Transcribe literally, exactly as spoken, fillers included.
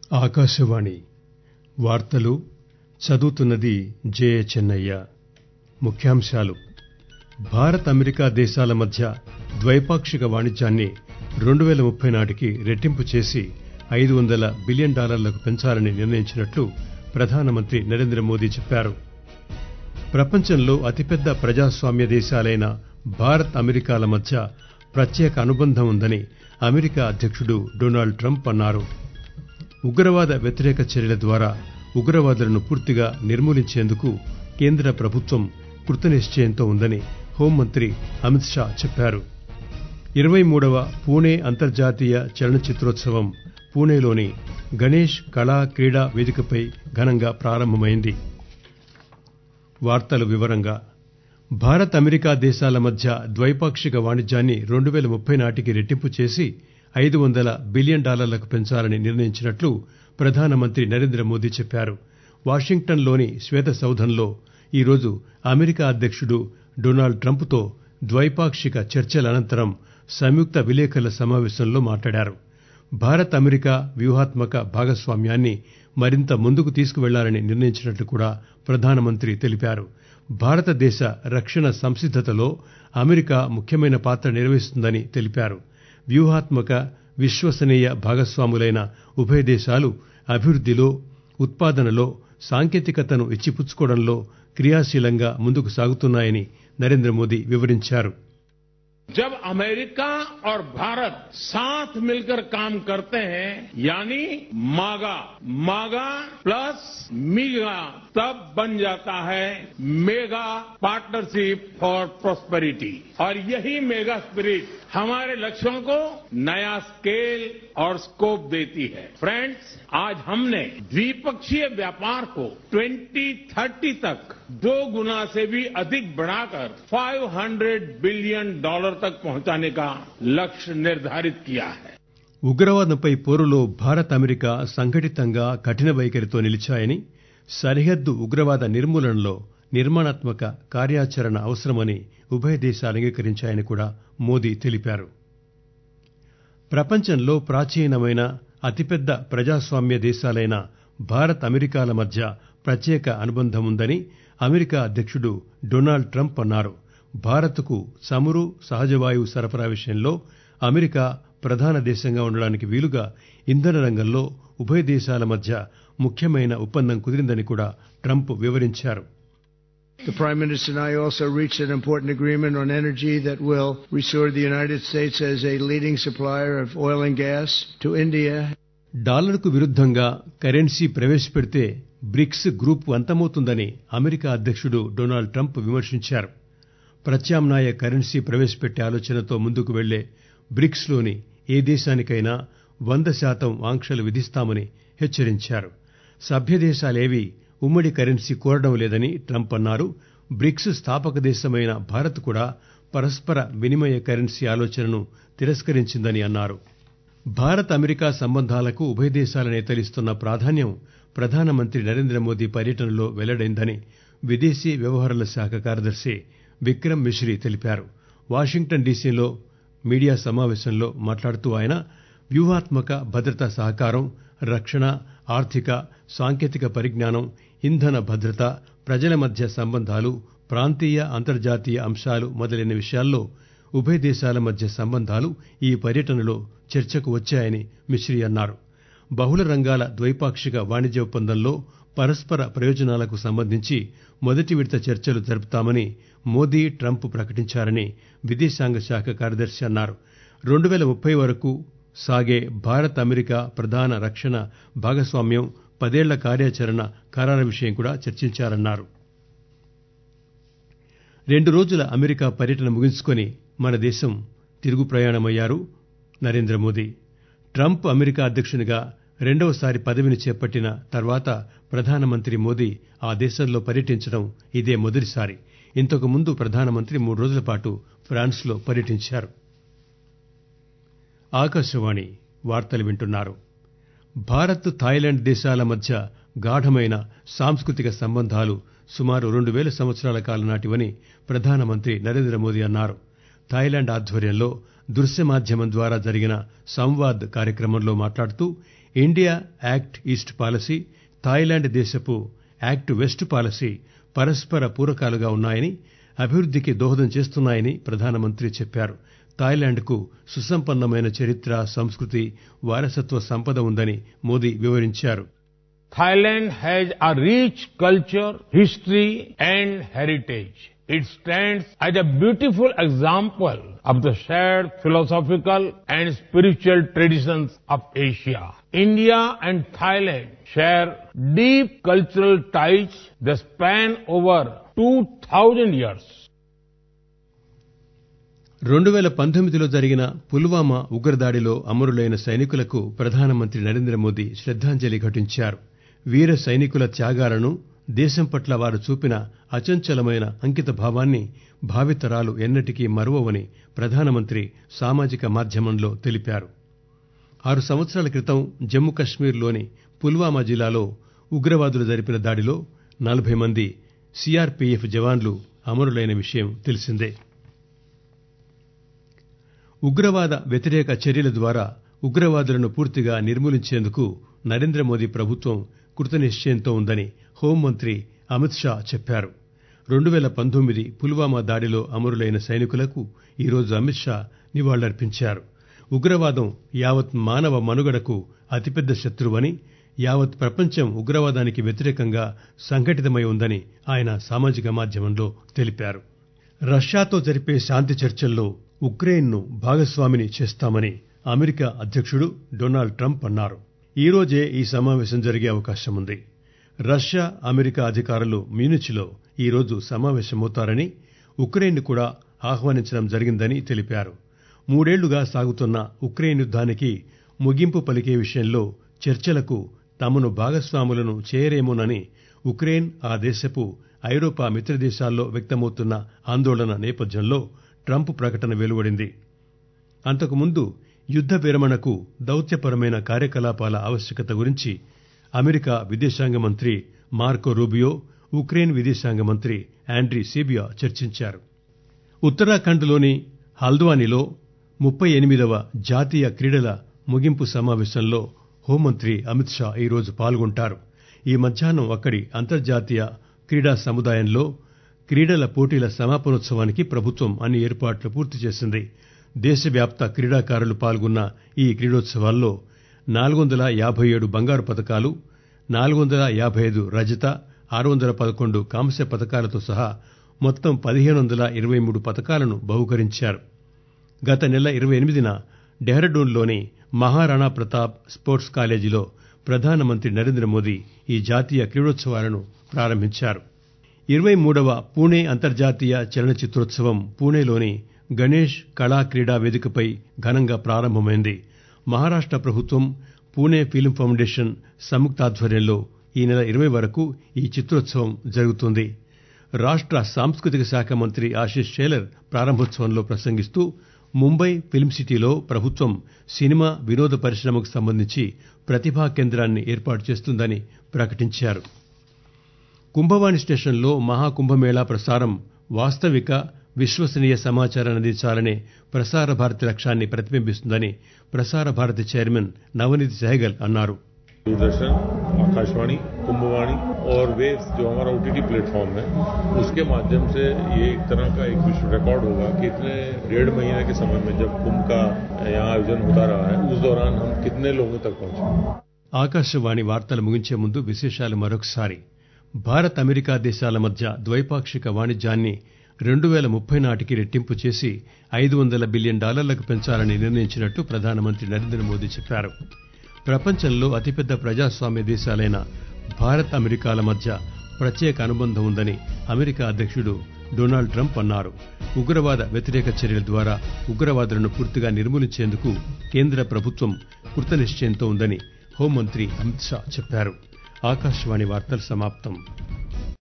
ఆకాశవాణి వార్తలు చదువుతున్నది జే చెన్నయ్య. ముఖ్యాంశాలు: భారత్ అమెరికా దేశాల మధ్య ద్వైపాక్షిక వాణిజ్యాన్ని రెండు పేల ముప్పై నాటికి రెట్టింపు చేసి ఐదు వందల బిలియన్ డాలర్లకు పెంచాలని నిర్ణయించినట్లు ప్రధానమంత్రి నరేంద్రమోదీ చెప్పారు. ప్రపంచంలో అతిపెద్ద ప్రజాస్వామ్య దేశాలైన భారత్ అమెరికాల మధ్య ప్రత్యేక అనుబంధం ఉందని అమెరికా అధ్యక్షుడు డొనాల్డ్ ట్రంప్ అన్నారు. ఉగ్రవాద వ్యతిరేక చర్యల ద్వారా ఉగ్రవాదులను పూర్తిగా నిర్మూలించేందుకు కేంద్ర ప్రభుత్వం కృతనిశ్చయంతో ఉందని హోంమంత్రి అమిత్ షా చెప్పారు. ఇరవై మూడవ పూణే అంతర్జాతీయ చలనచిత్రోత్సవం పూణేలోని గణేష్ కళా క్రీడా వేదికపై ఘనంగా ప్రారంభమైంది. వార్తల వివరంగా భారత్ అమెరికా దేశాల మధ్య ద్వైపాక్షిక వాణిజ్యాన్ని రెండు పేల ముప్పై నాటికి రెట్టింపు చేసి ఐదు వందల బిలియన్ డాలర్లకు పెంచాలని నిర్ణయించినట్లు ప్రధానమంత్రి నరేంద్రమోదీ చెప్పారు. వాషింగ్టన్ లోని శ్వేతసౌధంలో ఈరోజు అమెరికా అధ్యక్షుడు డొనాల్డ్ ట్రంప్ తో ద్వైపాక్షిక చర్చల అనంతరం సంయుక్త విలేకరుల సమావేశంలో మాట్లాడారు. భారత్ అమెరికా వ్యూహాత్మక భాగస్వామ్యాన్ని మరింత ముందుకు తీసుకువెళ్లాలని నిర్ణయించినట్లు కూడా ప్రధానమంత్రి తెలిపారు. భారతదేశ రక్షణ సంసిద్దతలో అమెరికా ముఖ్యమైన పాత్ర నిర్వహిస్తుందని తెలిపారు. వ్యూహాత్మక విశ్వసనీయ భాగస్వాములైన ఉభయ దేశాలు అభివృద్దిలో, ఉత్పాదనలో, సాంకేతికతను ఇచ్చిపుచ్చుకోవడంలో క్రియాశీలంగా ముందుకు సాగుతున్నాయని నరేంద్రమోదీ వివరించారు. जब अमेरिका और भारत साथ मिलकर काम करते हैं यानी मागा मागा प्लस मीगा तब बन जाता है मेगा पार्टनरशिप फॉर प्रॉस्पेरिटी और यही मेगा स्पिरिट हमारे लक्ष्यों को नया स्केल और स्कोप देती है. फ्रेंड्स, आज हमने द्विपक्षीय व्यापार को दो हज़ार तीस तक दो गुना से भी अधिक बढ़ाकर पाँच सौ बिलियन डॉलर तक पहुंचाने का लक्ष्य निर्धारित किया है. ఉగ్రవాదంపై పోరులో భారత్ అమెరికా సంఘటితంగా కఠిన వైఖరితో నిలిచాయని, సరిహద్దు ఉగ్రవాద నిర్మూలనలో నిర్మాణాత్మక కార్యాచరణ అవసరమని ఉభయ దేశాలు అంగీకరించాయని కూడా మోదీ తెలిపారు. ప్రపంచంలో ప్రాచీనమైన అతిపెద్ద ప్రజాస్వామ్య దేశాలైన భారత్ అమెరికాల మధ్య ప్రత్యేక అనుబంధం ఉందని అమెరికా అధ్యక్షుడు డొనాల్డ్ ట్రంప్ అన్నారు. భారత్ కు చమురు, సహజవాయువు సరఫరా విషయంలో అమెరికా ప్రధాన దేశంగా ఉండడానికి వీలుగా ఇంధన రంగంలో ఉభయ దేశాల మధ్య ముఖ్యమైన ఒప్పందం కుదిరిందని కూడా ట్రంప్ వివరించారు. The Prime Minister and I also reached an important agreement on energy that will restore the United States as a leading supplier of oil and gas to India. డాలర్కు విరుద్ధంగా కరెన్సీ ప్రవేశపెడితే బ్రిక్స్ గ్రూప్ అంతమవుతుందని America అధ్యక్షుడు Donald Trump విమర్శించారు. ప్రత్యామ్నాయ currency ప్రవేశపెట్టే ఆలోచనతో ముందుకు వెళ్లే బ్రిక్స్ లోని ఏ దేశానికైనా వంద శాతం ఆంక్షలు విధిస్తామని హెచ్చరించారు. సభ్యదేశాలేవీ ఉమ్మడి కరెన్సీ కోరడం లేదని ట్రంప్ అన్నారు. బ్రిక్స్ స్థాపక దేశమైన భారత్ కూడా పరస్పర వినిమయ కరెన్సీ ఆలోచనను తిరస్కరించిందని అన్నారు. భారత్ అమెరికా సంబంధాలకు ఉభయ దేశాల నేతలిస్తున్న ప్రాధాన్యం ప్రధానమంత్రి నరేంద్రమోదీ పర్యటనలో వెల్లడైందని విదేశీ వ్యవహారాల శాఖ కార్యదర్శి విక్రమ్ మిశ్రీ తెలిపారు. వాషింగ్టన్ డీసీలో మీడియా సమావేశంలో మాట్లాడుతూ ఆయన వ్యూహాత్మక భద్రతా సహకారం, రక్షణ, ఆర్థిక, సాంకేతిక పరిజ్ఞానం, ఇంధన భద్రత, ప్రజల మధ్య సంబంధాలు, ప్రాంతీయ, అంతర్జాతీయ అంశాలు మొదలైన విషయాల్లో ఉభయ దేశాల మధ్య సంబంధాలు ఈ పర్యటనలో చర్చకు వచ్చాయని మిశ్రీ అన్నారు. బహుళ రంగాల ద్వైపాక్షిక వాణిజ్య ఒప్పందంలో పరస్పర ప్రయోజనాలకు సంబంధించి మొదటి విడత చర్చలు జరుపుతామని మోదీ, ట్రంప్ ప్రకటించారని విదేశాంగ శాఖ కార్యదర్శి అన్నారు. రెండు పేల ముప్పై వరకు సాగే భారత్ అమెరికా ప్రధాన రక్షణ భాగస్వామ్యం పదేళ్ల కార్యాచరణ ఖరారు విషయం కూడా చర్చించారన్నారు. రెండు రోజుల అమెరికా పర్యటన ముగించుకుని మన దేశం తిరుగు ప్రయాణమయ్యారు నరేంద్రమోదీ. ట్రంప్ అమెరికా అధ్యక్షునిగా రెండవసారి పదవిని చేపట్టిన తర్వాత ప్రధానమంత్రి మోదీ ఆ దేశంలో పర్యటించడం ఇదే మొదటిసారి. ఇంతకు ముందు ప్రధానమంత్రి మూడు రోజుల పాటు ఫ్రాన్స్ లో పర్యటించారు. ఆకాశవాణి వార్తలు వింటున్నారు. భారత్, థాయిలాండ్ దేశాల మధ్య గాఢమైన సాంస్కృతిక సంబంధాలు సుమారు రెండు వేల సంవత్సరాల కాలం నాటివని ప్రధానమంత్రి నరేంద్రమోదీ అన్నారు. థాయిలాండ్ ఆధ్వర్యంలో దృశ్య మాధ్యమం ద్వారా జరిగిన సంవాద్ కార్యక్రమంలో మాట్లాడుతూ India act east policy, Thailand దేశపు యాక్ట్ వెస్ట్ పాలసీ పరస్పర పూరకాలుగా ఉన్నాయని, అభివృద్దికి దోహదం చేస్తున్నాయని ప్రధానమంత్రి చెప్పారు. థాయిలాండ్ కు సుసంపన్నమైన చరిత్ర, సంస్కృతి, వారసత్వ సంపద ఉందని మోదీ వివరించారు. Thailand has a rich culture, history and heritage. It stands as a beautiful example of the shared philosophical and spiritual traditions of Asia. India and Thailand share deep cultural ties that span over two thousand years. రెండు వేల పంతొమ్మిదిలో జరిగిన పుల్వామా ఉగ్రదాడిలో అమరులైన సైనికులకు ప్రధానమంత్రి నరేంద్ర మోదీ శ్రద్దాంజలి ఘటించారు. వీర సైనికుల త్యాగాలను, దేశం పట్ల వారు చూపిన అచంచలమైన అంకిత భావాన్ని భావితరాలు ఎన్నటికీ మరువవని ప్రధానమంత్రి సామాజిక మాధ్యమంలో తెలిపారు. ఆరు సంవత్సరాల క్రితం జమ్మూ కశ్మీర్లోని పుల్వామా జిల్లాలో ఉగ్రవాదులు జరిపిన దాడిలో నలభై మంది సీఆర్పీఎఫ్ జవాన్లు అమరులైన విషయం తెలిసిందే. ఉగ్రవాద వ్యతిరేక చర్యల ద్వారా ఉగ్రవాదులను పూర్తిగా నిర్మూలించేందుకు నరేంద్ర మోదీ ప్రభుత్వం కృతనిశ్చయంతో ఉందని హోంమంత్రి అమిత్ షా చెప్పారు. రెండు వేల పంతొమ్మిది పుల్వామా దాడిలో అమరులైన సైనికులకు ఈరోజు అమిత్ షా నివాళులర్పించారు. ఉగ్రవాదం యావత్ మానవ మనుగడకు అతిపెద్ద శత్రువని, యావత్ ప్రపంచం ఉగ్రవాదానికి వ్యతిరేకంగా సంఘటితమై ఉందని ఆయన సామాజిక మాధ్యమంలో తెలిపారు. రష్యాతో జరిపే శాంతి చర్చల్లో ఉక్రెయిన్ను భాగస్వామిని చేస్తామని అమెరికా అధ్యక్షుడు డొనాల్డ్ ట్రంప్ అన్నారు. ఈ రోజే ఈ సమావేశం జరిగే అవకాశం ఉంది. రష్యా, అమెరికా అధికారులు మ్యూనిచ్లో ఈరోజు సమావేశమవుతారని, ఉక్రెయిన్ను కూడా ఆహ్వానించడం జరిగిందని తెలిపారు. మూడేళ్లుగా సాగుతున్న ఉక్రెయిన్ యుద్దానికి ముగింపు పలికే విషయంలో చర్చలకు తమను భాగస్వాములను చేయరేమోనని ఉక్రెయిన్, ఆ దేశపు ఐరోపా మిత్రదేశాల్లో వ్యక్తమవుతున్న ఆందోళన నేపథ్యంలో ట్రంప్ ప్రకటన వెలువడింది. అంతకుముందు యుద్ద విరమణకు దౌత్యపరమైన కార్యకలాపాల ఆవశ్యకత గురించి అమెరికా విదేశాంగ మంత్రి మార్కో రూబియో, ఉక్రెయిన్ విదేశాంగ మంత్రి ఆండ్రీ సీబియా చర్చించారు. ఉత్తరాఖండ్లోని హల్ద్వానీలో ముప్పై ఎనిమిదవ జాతీయ క్రీడల ముగింపు సమావేశంలో హోంమంత్రి అమిత్ షా ఈరోజు పాల్గొంటారు. ఈ మధ్యాహ్నం అక్కడి అంతర్జాతీయ క్రీడా సముదాయంలో క్రీడల పోటీల సమాపనోత్సవానికి ప్రభుత్వం అన్ని ఏర్పాట్లు పూర్తి చేసింది. దేశవ్యాప్త క్రీడాకారులు పాల్గొన్న ఈ క్రీడోత్సవాల్లో నాలుగు వందల యాభై ఏడు బంగారు పతకాలు, నాలుగు వందల యాభై ఐదు రజత, ఆరు వందల పదకొండు కాంస్య పతకాలతో సహా మొత్తం పదిహేను వందల ఇరవై మూడు పతకాలను బహూకరించారు. గత నెల ఇరవై ఎనిమిదిన డెహ్రాడూన్లోని మహారాణా ప్రతాప్ స్పోర్ట్స్ కాలేజీలో ప్రధానమంత్రి నరేంద్ర మోదీ ఈ జాతీయ క్రీడోత్సవాలను ప్రారంభించారు. ఇరవై మూడవ పూణే అంతర్జాతీయ చలనచిత్రోత్సవం పూణేలోని గణేష్ కళా క్రీడా వేదికపై ఘనంగా ప్రారంభమైంది. మహారాష్ట ప్రభుత్వం, పూణే ఫిల్మ్ ఫౌండేషన్ సంయుక్తాధ్వర్యంలో ఈ నెల ఇరవై వరకు ఈ చిత్రోత్సవం జరుగుతుంది. రాష్ట సాంస్కృతిక శాఖ మంత్రి ఆశీష్ శేలర్ ప్రారంభోత్సవంలో ప్రసంగిస్తూ ముంబై ఫిల్మ్ సిటీలో ప్రభుత్వం సినిమా, వినోద పరిశ్రమకు సంబంధించి ప్రతిభా కేంద్రాన్ని ఏర్పాటు చేస్తుందని ప్రకటించారు. కుంభవాణి స్టేషన్లో మహాకుంభమేళా ప్రసారం వాస్తవిక, విశ్వసనీయ సమాచారాన్ని అందించాలనే ప్రసార భారతి లక్ష్యాన్ని ప్రతిబింబిస్తుందని ప్రసార భారతి చైర్మన్ నవనీత్ సహగల్ అన్నారు. दूरदर्शन, आकाशवाणी, कुंभवाणी और वेव्स जो हमारा ओटीटी प्लेटफॉर्म है, उसके माध्यम से ये एक तरह का एक विश्व रिकॉर्ड होगा कि इतने डेढ़ महीने के समय में जब कुंभ का यहाँ आयोजन होता रहा है, उस दौरान हम कितने लोगों तक पहुंचे. ఆకాశవాణి వార్తలు ముగించే ముందు విశేషాలు మరొకసారి. భారత్, అమెరికా దేశాల మధ్య ద్వైపాక్షిక వాణిజ్యాన్ని రెండు వేల ముప్పై నాటికి రెట్టింపు చేసి ఐదు వందల బిలియన్ డాలర్లకు పెంచాలని నిర్ణయించినట్టు ప్రధానమంత్రి నరేంద్ర మోదీ చెప్పారు. ప్రపంచంలో అతిపెద్ద ప్రజాస్వామ్య దేశాలైన భారత్, అమెరికాల మధ్య ప్రత్యేక అనుబంధం ఉందని అమెరికా అధ్యక్షుడు డొనాల్డ్ ట్రంప్ అన్నారు. ఉగ్రవాద వ్యతిరేక చర్యల ద్వారా ఉగ్రవాదులను పూర్తిగా నిర్మూలించేందుకు కేంద్ర ప్రభుత్వం కృతనిశ్చయంతో ఉందని హోంమంత్రి అమిత్ షా చెప్పారు. ఆకాశవాణి వార్తలు సమాప్తం.